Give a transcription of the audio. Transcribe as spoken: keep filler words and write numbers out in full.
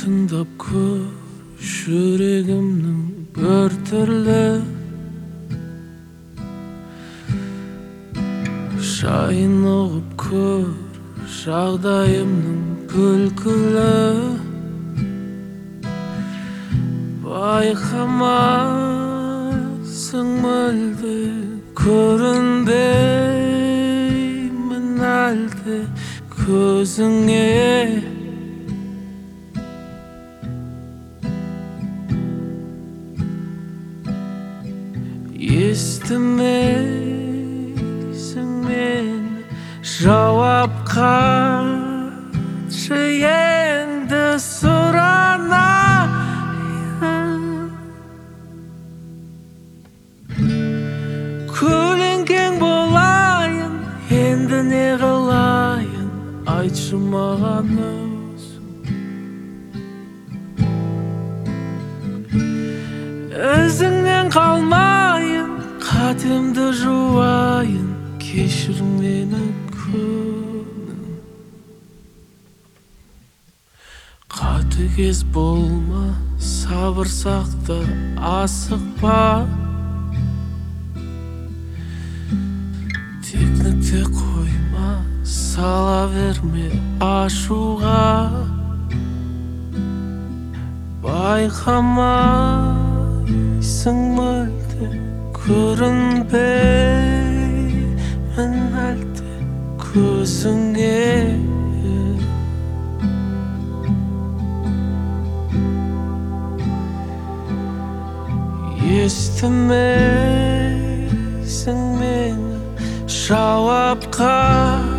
тыңдап көр, жүрегімнің бір түрлі жайын ұғып көр, жағдайымның күлкілі. Байқамайсың мүлде, көрінбеймін әлде көзіңе. Естімейсің мені, жауап қатшы енді сұранайын. Көлеңкең болайын, енді не қылайын, айтшы маған өзің. Өзіңнен қалмайын, қатемді жуайын, кешір мені күнім. Қатыгез болма, сабыр сақта, асықпа. Текнікте қойма, сала берме ашуға. Байқамайсың мүлде, көрінбеймін әлде көзіңе. Естімейсің мені, жауап қатшы